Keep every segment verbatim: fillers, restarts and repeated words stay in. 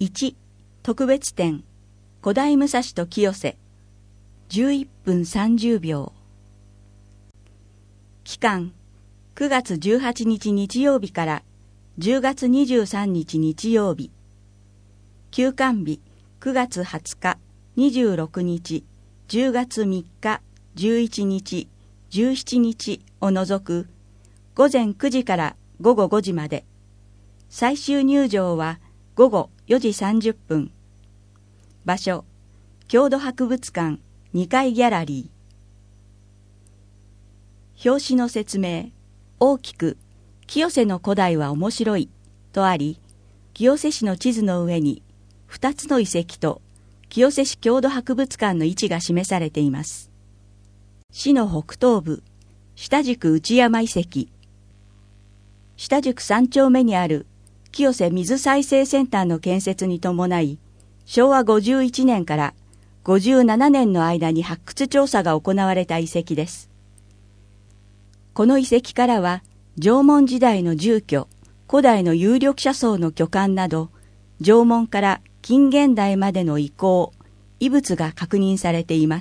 いち、特別展、古代武蔵と清瀬、じゅういっぷんさんじゅうびょう。期間、くがつじゅうはちにち日曜日からじゅうがつにじゅうさんにち日曜日。休館日、くがつはつか、にじゅうろくにち、じゅうがつみっか、じゅういちにち、じゅうしちにちを除く、ごぜんくじからごごごじまで。最終入場はごごよじさんじゅっぷん。場所、郷土博物館にかいギャラリー。表紙の説明、大きく、清瀬の古代は面白いとあり、清瀬市の地図の上にふたつの遺跡と清瀬市郷土博物館の位置が示されています。市の北東部、下宿内山遺跡。下宿さんちょうめにある清瀬水再生センターの建設に伴い、しょうわごじゅういちねんからごじゅうななねんの間に発掘調査が行われた遺跡です。この遺跡からは、縄文時代の住居、古代の有力者層の居館など、縄文から近現代までの遺構、遺物が確認されています。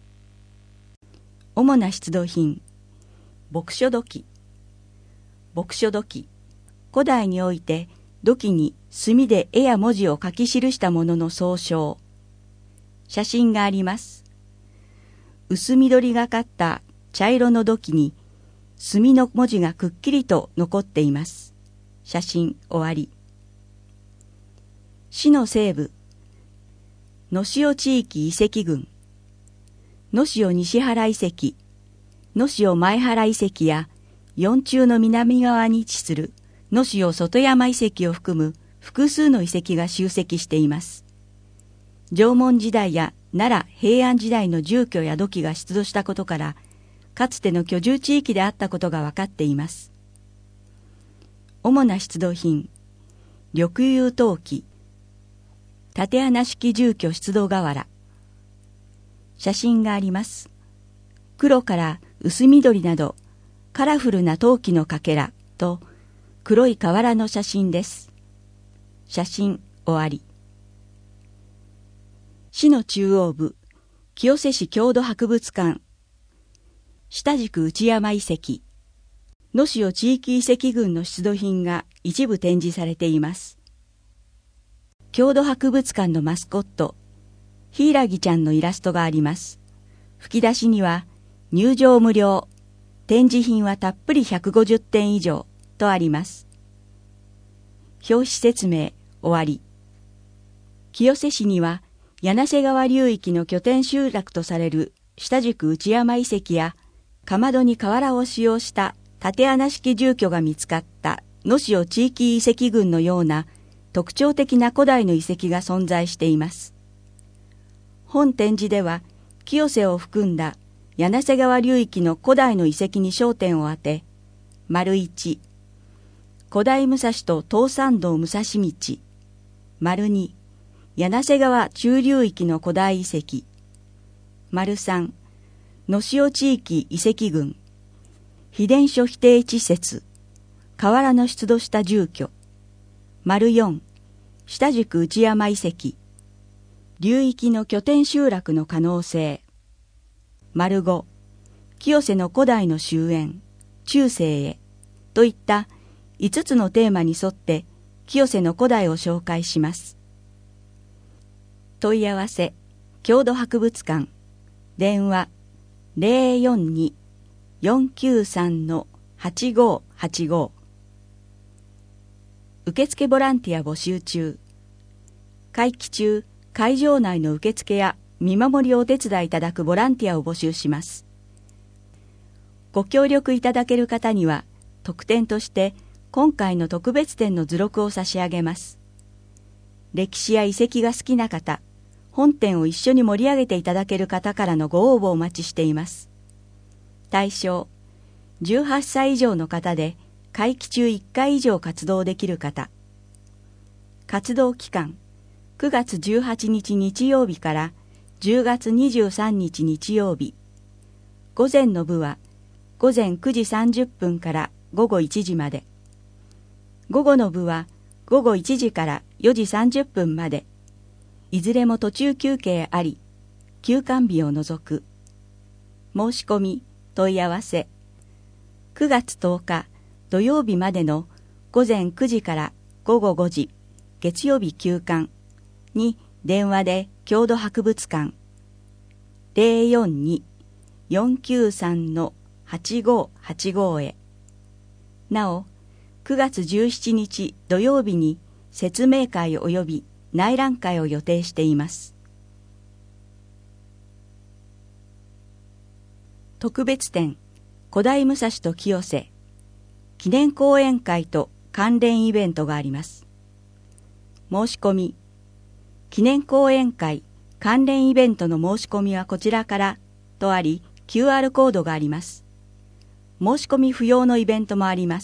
主な出土品、墨書土器。墨書土器、古代において土器に墨で絵や文字を書き記したものの総称。写真があります。薄緑がかった茶色の土器に墨の文字がくっきりと残っています。写真終わり。市の西部、野塩地域遺跡群。野塩西原遺跡、野塩前原遺跡や四中の南側に位置する野塩外山遺跡を含む複数の遺跡が集積しています。縄文時代や奈良平安時代の住居や土器が出土したことから、かつての居住地域であったことが分かっています。主な出土品、緑釉陶器、竪穴式住居出土瓦。写真があります。黒から薄緑などカラフルな陶器のかけらと黒い瓦の写真です。写真終わり。市の中央部、清瀬市郷土博物館。下宿内山遺跡。野塩地域遺跡群の出土品が一部展示されています。郷土博物館のマスコット、ヒイラギちゃんのイラストがあります。吹き出しには、入場無料、展示品はたっぷりひゃくごじゅってん以上とあります。表紙説明終わり。清瀬市には、柳瀬川流域の拠点集落とされる下宿内山遺跡や、かまどに瓦を使用した竪穴式住居が見つかった野塩地域遺跡群のような特徴的な古代の遺跡が存在しています。本展示では、清瀬を含んだ柳瀬川流域の古代の遺跡に焦点を当て、丸一、古代武蔵と東山道武蔵道、丸二、柳瀬川中流域の古代遺跡、丸三、野塩地域遺跡群、秘伝書否定地説、瓦の出土した住居、丸四、下宿内山遺跡、流域の拠点集落の可能性、丸五、清瀬の古代の終焉、中世へ、といったいつつのテーマに沿って清瀬の古代を紹介します。問い合わせ、郷土博物館、電話ゼロよんに よんきゅうさん はちごはちご。受付ボランティア募集中。会期中、会場内の受付や見守りをお手伝いいただくボランティアを募集します。ご協力いただける方には、特典として今回の特別展の図録を差し上げます。歴史や遺跡が好きな方、本展を一緒に盛り上げていただける方からのご応募をお待ちしています。対象、じゅうはっさい以上の方で、会期中いっかい以上活動できる方。活動期間、くがつじゅうはちにち日曜日からじゅうがつにじゅうさんにち日曜日。午前の部は午前くじさんじゅっぷんからごごいちじまで。午後の部はごごいちじからよじさんじゅっぷんまで、いずれも途中休憩あり、休館日を除く。申し込み、問い合わせ。くがつとおか土曜日までのごぜんくじからごごごじ、月曜日休館に電話で郷土博物館 ゼロよんに よんきゅうさん はちごはちご へ。なお、くがつじゅうしちにち土曜日に説明会及び内覧会を予定しています。特別展古代武蔵と清瀬記念講演会と関連イベントがあります。申し込み、記念講演会関連イベントの申し込みはこちらからとあり、キューアール コードがあります。申し込み不要のイベントもあります。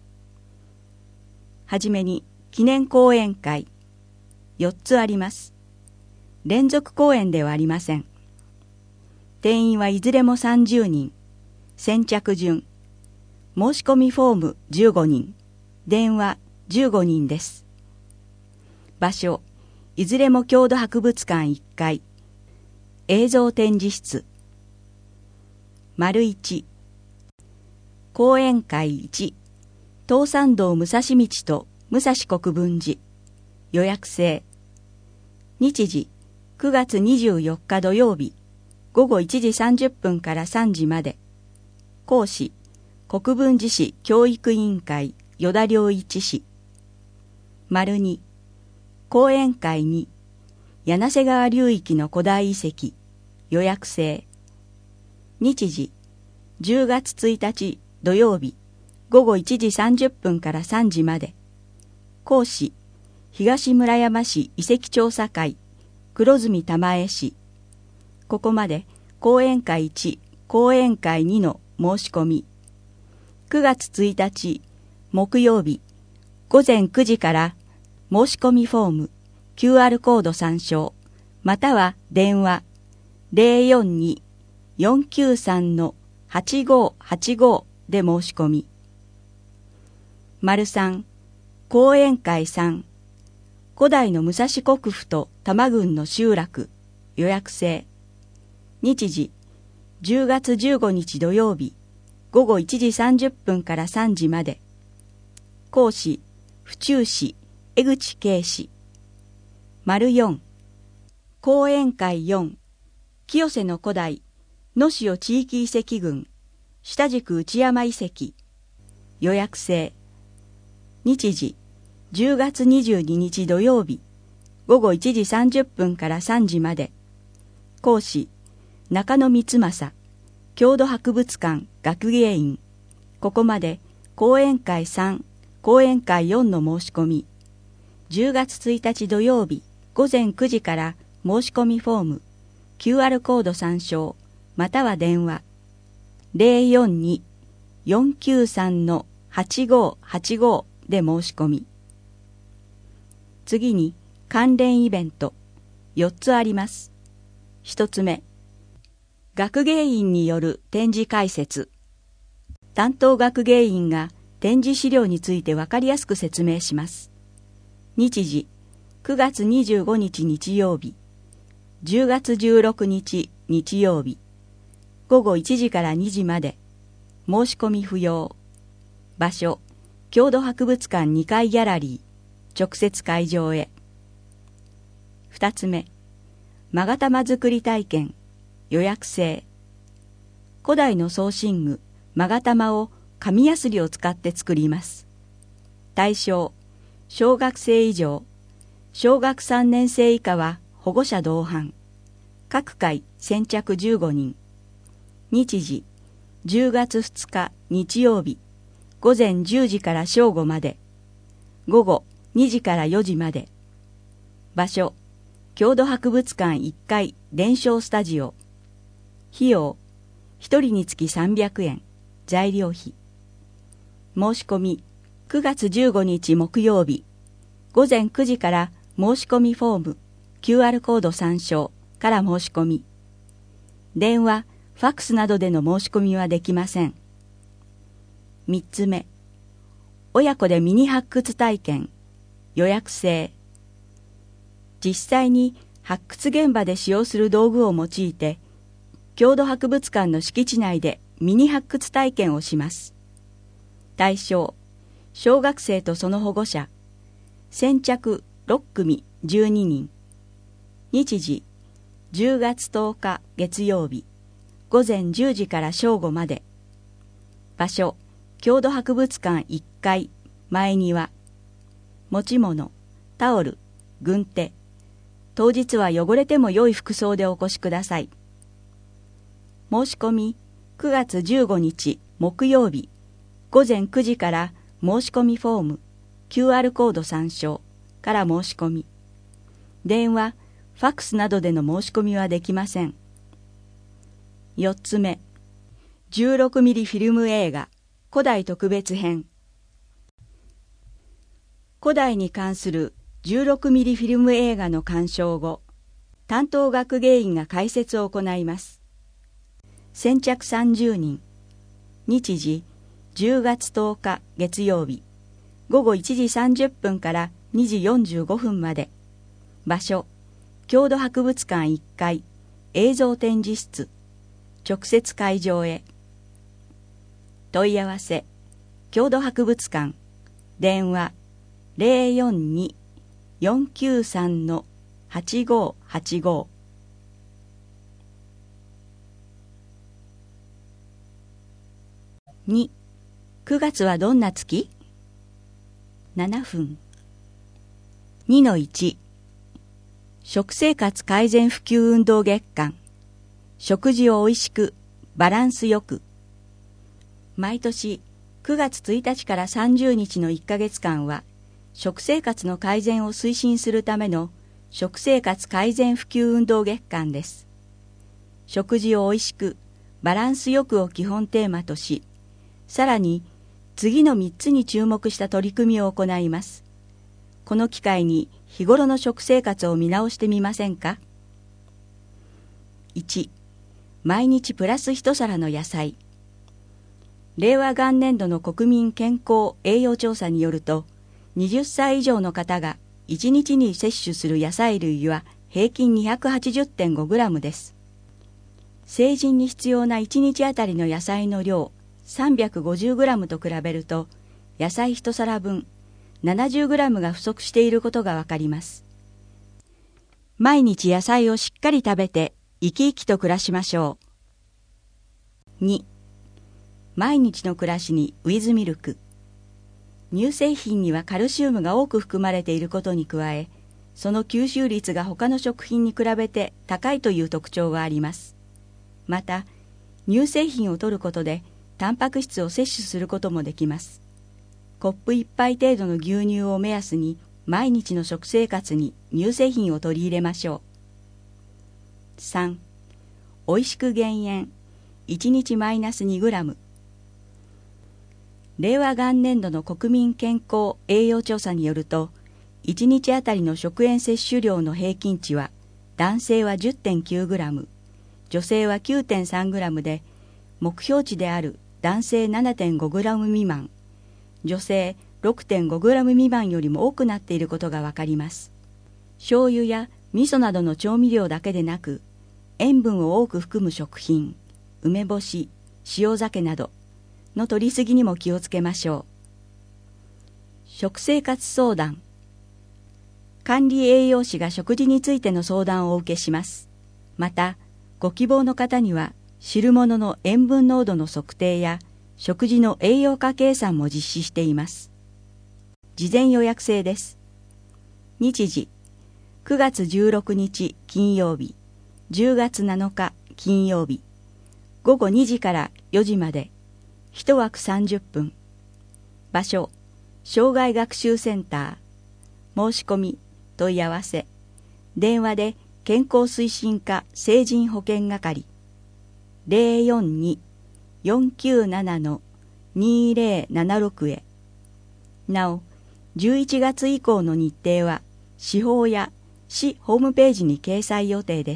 はじめに記念講演会よっつあります。連続講演ではありません。定員はいずれもさんじゅうにん。先着順。申し込みフォームじゅうごにん。電話じゅうごにんです。場所、いずれも郷土博物館いっかい。映像展示室。丸いち。講演会いち。東山道武蔵道と武蔵国分寺。予約制。日時、くがつにじゅうよっか土曜日。ごごいちじさんじゅっぷんからさんじまで。講師、国分寺市教育委員会依田良一氏。丸に、講演会に、柳瀬川流域の古代遺跡、予約制。日時、じゅうがつついたち土曜日、ごごいちじさんじゅっぷんからさんじまで。講師、東村山市遺跡調査会、黒住玉江氏。ここまで講演会いち、講演会にの申し込み。くがつついたち木曜日ごぜんくじから申し込みフォーム キューアール コード参照または電話 ゼロよんに よんきゅうさん はちごはちご で申し込み。丸さん講演会さん古代の武蔵国府と多摩郡の集落予約制。日時じゅうがつじゅうごにち土曜日ごごいちじさんじゅっぷんからさんじまで。講師府中市江口圭氏。丸よん講演会よん清瀬の古代能代地域遺跡群下宿内山遺跡予約制。日時じゅうがつにじゅうににち土曜日ごごいちじさんじゅっぷんからさんじまで。講師中野光正郷土博物館学芸員。ここまで講演会さん講演会よんの申し込み。じゅうがつついたち土曜日ごぜんくじから申し込みフォーム キューアール コード参照または電話 ゼロよんに よんきゅうさん はちごはちご で申し込み。次に関連イベントよっつあります。ひとつめ、学芸員による展示解説。担当学芸員が展示資料について分かりやすく説明します。日時くがつにじゅうごにち日曜日、じゅうがつじゅうろくにち日曜日、ごごいちじからにじまで。申し込み不要。場所、郷土博物館にかいギャラリー、直接会場へ。ふたつめ、勾玉作り体験。予約制。古代の装身具、勾玉を紙やすりを使って作ります。対象、小学生以上、小学さんねんせい以下は保護者同伴。各回先着じゅうごにん。日時、じゅうがつふつか日曜日、ごぜんじゅうじから正午まで。午後にじからよじまで。場所、郷土博物館いっかい伝承スタジオ。費用、ひとりにつきさんびゃくえん、材料費。申し込み、くがつじゅうごにち木曜日、ごぜんくじから申し込みフォーム、キューアール コード参照から申し込み。電話、ファックスなどでの申し込みはできません。みっつめ、親子でミニ発掘体験、予約制。 実際に発掘現場で使用する道具を用いて、郷土博物館の敷地内でミニ発掘体験をします。対象、小学生とその保護者。先着ろっくみじゅうににん。日時、じゅうがつとおか月曜日、ごぜんじゅうじから正午まで。場所、郷土博物館いっかい、前庭。持ち物、タオル、軍手。当日は汚れても良い服装でお越しください。申し込み、くがつじゅうごにち木曜日、ごぜんくじから申し込みフォーム、キューアール コード参照から申し込み。電話、ファックスなどでの申し込みはできません。よっつめ、じゅうろくミリフィルム映画、古代特別編。古代に関するじゅうろくミリフィルム映画の鑑賞後、担当学芸員が解説を行います。先着さんじゅうにん。日時、じゅうがつとおか月曜日、ごごいちじさんじゅっぷんからにじよんじゅうごふんまで。場所、郷土博物館いっかい、映像展示室。直接会場へ。問い合わせ、郷土博物館、電話、ゼロよんに よんきゅうさん はちごはちご。に、くがつはどんな月？ななふん。にのいち、食生活改善普及運動月間。食事をおいしく、バランスよく。毎年くがつついたちからさんじゅうにちのいっかげつかんは、食生活の改善を推進するための食生活改善普及運動月間です。食事をおいしく、バランスよくを基本テーマとし、さらに次のみっつに注目した取り組みを行います。この機会に日頃の食生活を見直してみませんか？いち、毎日プラス一皿の野菜。令和元年度の国民健康栄養調査によると、はたち以上の方がいちにちに摂取する野菜類は平均 にひゃくはちじゅってんごグラム です。成人に必要ないちにちあたりの野菜の量さんびゃくごじゅうグラム と比べると、野菜一皿分ななじゅうグラム が不足していることがわかります。毎日野菜をしっかり食べて生き生きと暮らしましょう。に、毎日の暮らしにウィズミルク。乳製品にはカルシウムが多く含まれていることに加え、その吸収率が他の食品に比べて高いという特徴があります。また、乳製品を摂ることでタンパク質を摂取することもできます。コップいっぱい程度の牛乳を目安に毎日の食生活に乳製品を取り入れましょう。さん、おいしく減塩。いちにちマイナスにグラム。令和元年度の国民健康栄養調査によると、いちにちあたりの食塩摂取量の平均値は、男性は じゅってんきゅうグラム、女性は きゅうてんさんグラム で、目標値である男性 ななてんごグラム 未満、女性 ろくてんごグラム 未満よりも多くなっていることがわかります。醤油や味噌などの調味料だけでなく、塩分を多く含む食品、梅干し、塩酒などの摂りすぎにも気をつけましょう。食生活相談。管理栄養士が食事についての相談をお受けします。また、ご希望の方には、汁物の塩分濃度の測定や、食事の栄養価計算も実施しています。事前予約制です。日時、くがつじゅうろくにち金曜日、じゅうがつなのか金曜日、ごごにじからよじまで、いちわくさんじゅっぷん。場所、障害学習センター。申し込み、問い合わせ。電話で健康推進課成人保健係。ゼロよんに よんきゅうなな にゼロななろく へ。なお、じゅういちがつ以降の日程は、市法や市ホームページに掲載予定です。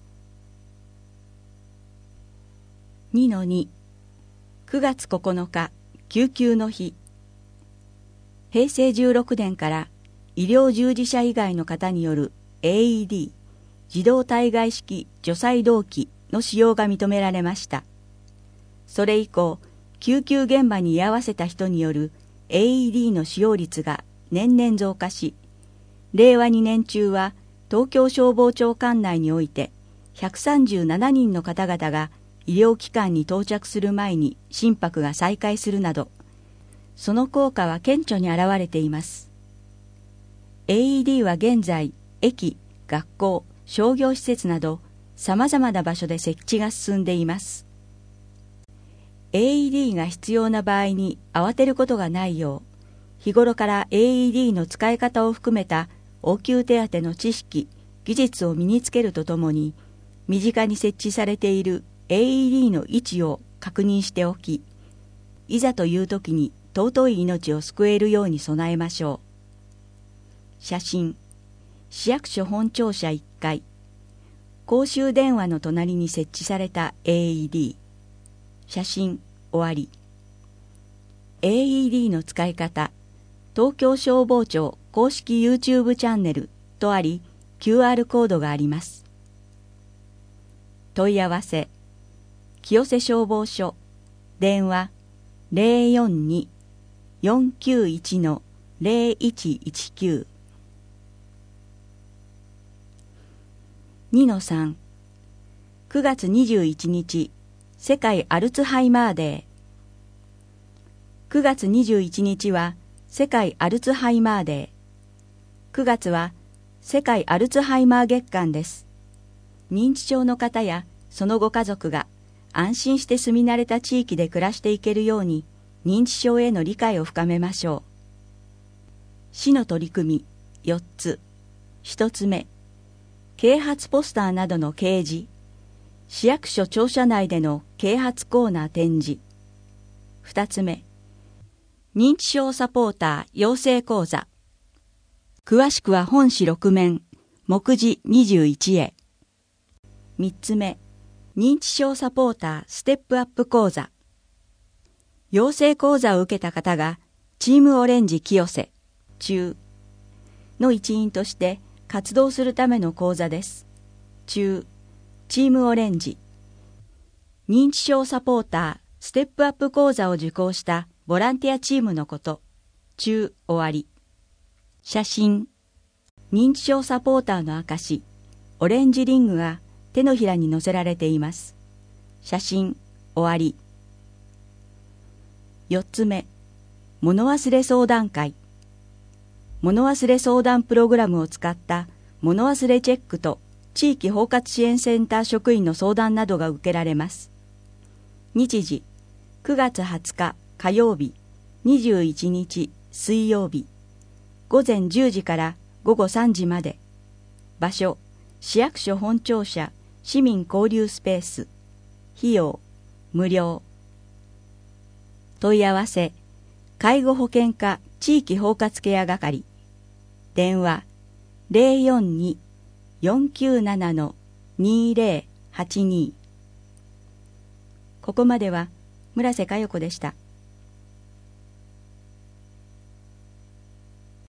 にのに、くがつここのか、救急の日。へいせいじゅうろくねんから医療従事者以外の方によるエーイーディー 自動体外式除細動器の使用が認められました。それ以降、救急現場に居合わせた人による エーイーディー の使用率が年々増加し、れいわにねん中は東京消防庁管内においてひゃくさんじゅうななにんの方々が医療機関に到着する前に心拍が再開するなど、その効果は顕著に現れています。エーイーディー は現在、駅、学校、商業施設など様々な場所で設置が進んでいます。エーイーディー が必要な場合に慌てることがないよう、日頃から エーイーディー の使い方を含めた応急手当の知識、技術を身につけるとともに、身近に設置されている エーイーディー の位置を確認しておき、いざという時に尊い命を救えるように備えましょう。写真、市役所本庁舎いっかい、公衆電話の隣に設置された エーイーディー。写真、終わり。エーイーディー の使い方、東京消防庁公式 YouTube チャンネルとあり、キューアール コードがあります。問い合わせ、清瀬消防署、電話 ゼロよんに よんきゅういち ゼロいちいちきゅう。 にのさん、くがつにじゅういちにち、世界アルツハイマーデー。くがつにじゅういちにちは世界アルツハイマーデー。くがつは世界アルツハイマー月間です。認知症の方やそのご家族が安心して住み慣れた地域で暮らしていけるように、認知症への理解を深めましょう。市の取り組みよっつ。ひとつめ、啓発ポスターなどの掲示。市役所庁舎内での啓発コーナー展示。ふたつめ、認知症サポーター養成講座。詳しくは本誌ろくめん、目次にじゅういちへ。みっつめ、認知症サポーターステップアップ講座。養成講座を受けた方がチームオレンジ清瀬中の一員として活動するための講座です。中、チームオレンジ。認知症サポーターステップアップ講座を受講したボランティアチームのこと。中、終わり。写真。認知症サポーターの証、オレンジリングが手のひらに載せられています。写真、終わり。よっつめ、物忘れ相談会。物忘れ相談プログラムを使った物忘れチェックと地域包括支援センター職員の相談などが受けられます。日時、くがつはつか火曜日、にじゅういちにち水曜日、ごぜんじゅうじからごごさんじまで。場所、市役所本庁舎市民交流スペース。費用、無料。問い合わせ、介護保険課地域包括ケア係。電話、ゼロよんに よんきゅうなな にゼロはちに。ここまでは村瀬佳代子でした。